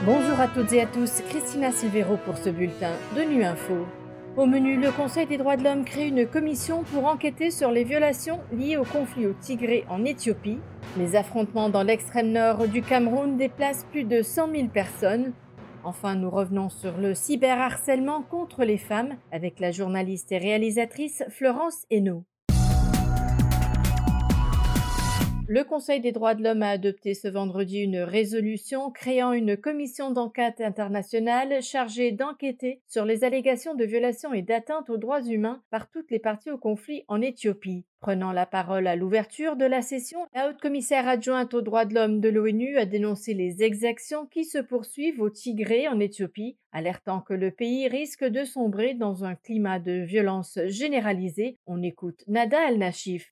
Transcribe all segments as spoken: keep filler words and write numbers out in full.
Bonjour à toutes et à tous, Christina Silvero pour ce bulletin de Nu Info. Au menu, le Conseil des droits de l'homme crée une commission pour enquêter sur les violations liées au conflit au Tigré en Éthiopie. Les affrontements dans l'extrême nord du Cameroun déplacent plus de cent mille personnes. Enfin, nous revenons sur le cyberharcèlement contre les femmes avec la journaliste et réalisatrice Florence Hainaut. Le Conseil des droits de l'homme a adopté ce vendredi une résolution créant une commission d'enquête internationale chargée d'enquêter sur les allégations de violations et d'atteintes aux droits humains par toutes les parties au conflit en Éthiopie. Prenant la parole à l'ouverture de la session, la haute-commissaire adjointe aux droits de l'homme de l'ONU a dénoncé les exactions qui se poursuivent au Tigré en Éthiopie, alertant que le pays risque de sombrer dans un climat de violence généralisée. On écoute Nada Al-Nashif.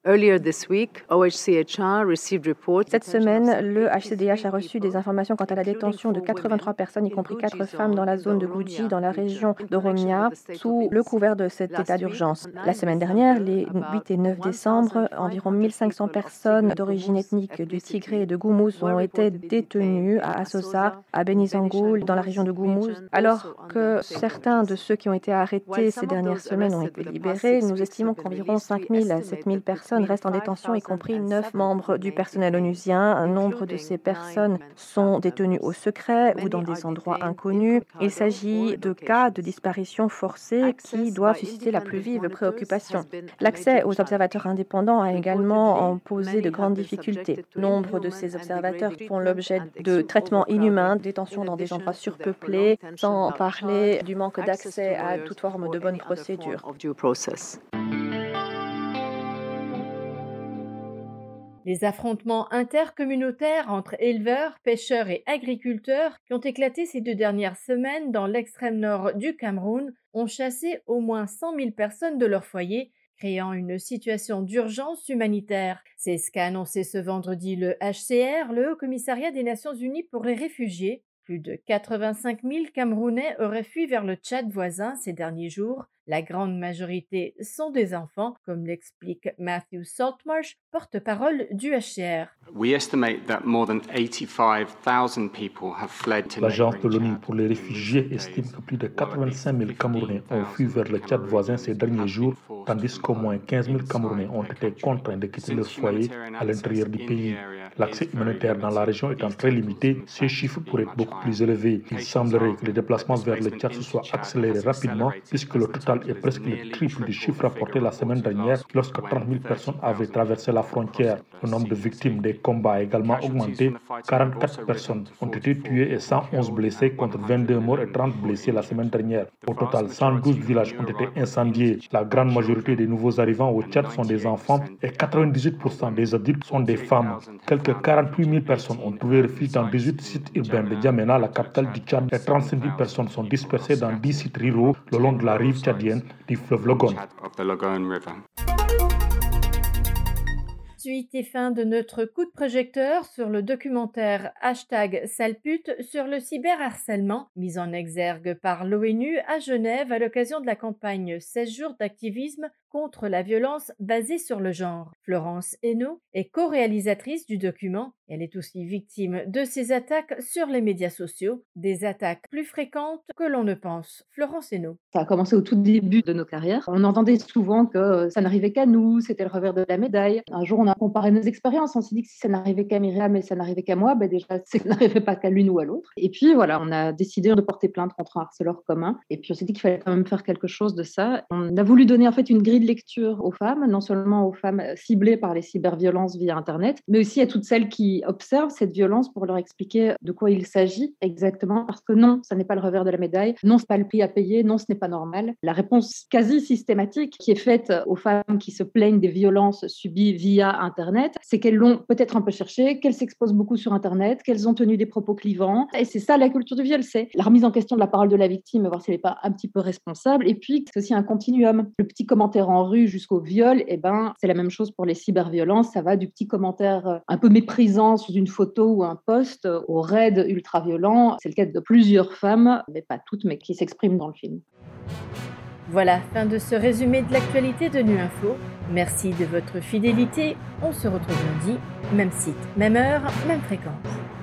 Cette semaine, le H C D H a reçu des informations quant à la détention de quatre-vingt-trois personnes, y compris quatre femmes, dans la zone de Guji, dans la région d'Oromia, sous le couvert de cet état d'urgence. La semaine dernière, les huit et neuf décembre, environ mille cinq cents personnes d'origine ethnique du Tigré et de Goumouz ont été détenues à Assosa, à Benizangoul, dans la région de Goumouz. Alors que certains de ceux qui ont été arrêtés ces dernières semaines ont été libérés, nous estimons qu'environ cinq mille à sept mille personnes restent en détention, y compris neuf membres du personnel onusien. Un nombre de ces personnes sont détenues au secret ou dans des endroits inconnus. Il s'agit de cas de disparition forcée qui doivent susciter la plus vive préoccupation. L'accès aux observateurs indépendants a également posé de grandes difficultés. Nombre de ces observateurs font l'objet de traitements inhumains, détention dans des endroits surpeuplés, sans parler du manque d'accès à toute forme de bonne procédure. Les affrontements intercommunautaires entre éleveurs, pêcheurs et agriculteurs qui ont éclaté ces deux dernières semaines dans l'extrême nord du Cameroun ont chassé au moins cent mille personnes de leur foyer, créant une situation d'urgence humanitaire. C'est ce qu'a annoncé ce vendredi le H C R, le Haut Commissariat des Nations Unies pour les réfugiés. Plus de quatre-vingt-cinq mille Camerounais auraient fui vers le Tchad voisin ces derniers jours. La grande majorité sont des enfants, comme l'explique Matthew Saltmarsh, porte-parole du H C R. L'agence de l'ONU pour les réfugiés estime que plus de quatre-vingt-cinq mille Camerounais ont fui vers le Tchad voisin ces derniers jours, tandis qu'au moins quinze mille Camerounais ont été contraints de quitter leur foyer à l'intérieur du pays. L'accès humanitaire dans la région étant très limité, ces chiffres pourraient être beaucoup plus élevés. Il semblerait que les déplacements vers le Tchad se soient accélérés rapidement, puisque le total est presque le triple du chiffre rapporté la semaine dernière, lorsque trente mille personnes avaient traversé la frontière. Le nombre de victimes des combats a également augmenté. quarante-quatre personnes ont été tuées et cent onze blessées, contre vingt-deux morts et trente blessés la semaine dernière. Au total, cent douze villages ont été incendiés. La grande majorité des nouveaux arrivants au Tchad sont des enfants et quatre-vingt-dix-huit pour cent des adultes sont des femmes. Quelques quarante-huit mille personnes ont trouvé refuge dans dix-huit sites urbains de Djamena, la capitale du Tchad, et trente-cinq mille personnes sont dispersées dans dix sites ruraux le long de la rive tchadienne du fleuve Logone. Suite et fin de notre coup de projecteur sur le documentaire hashtag Salpute sur le cyberharcèlement mis en exergue par l'ONU à Genève à l'occasion de la campagne seize jours d'activisme contre la violence basée sur le genre. Florence Hainaut est co-réalisatrice du document. Elle est aussi victime de ces attaques sur les médias sociaux, des attaques plus fréquentes que l'on ne pense. Florence Hainaut. Ça a commencé au tout début de nos carrières. On entendait souvent que ça n'arrivait qu'à nous, c'était le revers de la médaille. Un jour, on a comparé nos expériences. On s'est dit que si ça n'arrivait qu'à Myriam et ça n'arrivait qu'à moi, ben déjà, ça n'arrivait pas qu'à l'une ou à l'autre. Et puis voilà, on a décidé de porter plainte contre un harceleur commun. Et puis on s'est dit qu'il fallait quand même faire quelque chose de ça. On a voulu donner en fait une grille de lecture aux femmes, non seulement aux femmes ciblées par les cyberviolences via Internet, mais aussi à toutes celles qui observent cette violence pour leur expliquer de quoi il s'agit exactement. Parce que non, ça n'est pas le revers de la médaille. Non, ce n'est pas le prix à payer. Non, ce n'est pas normal. La réponse quasi systématique qui est faite aux femmes qui se plaignent des violences subies via Internet, c'est qu'elles l'ont peut-être un peu cherché, qu'elles s'exposent beaucoup sur Internet, qu'elles ont tenu des propos clivants. Et c'est ça la culture du viol, c'est la remise en question de la parole de la victime, voir si elle n'est pas un petit peu responsable. Et puis, c'est aussi un continuum. Le petit commentaire en rue jusqu'au viol, eh ben, c'est la même chose pour les cyberviolences. Ça va du petit commentaire un peu méprisant sous une photo ou un post au raid ultra-violent. C'est le cas de plusieurs femmes, mais pas toutes, mais qui s'expriment dans le film. Voilà, fin de ce résumé de l'actualité de Nu Info. Merci de votre fidélité. On se retrouve lundi, même site, même heure, même fréquence.